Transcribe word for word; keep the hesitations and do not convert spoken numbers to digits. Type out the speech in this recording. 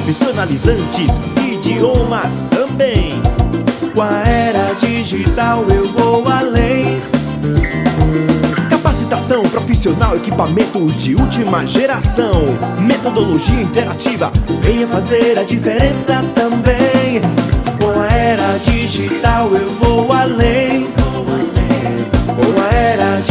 profissionalizantes, idiomas também. Com a era digital eu vou além. Capacitação profissional, equipamentos de última geração, metodologia interativa, venha fazer a diferença também. Com a era digital eu vou além. Com a era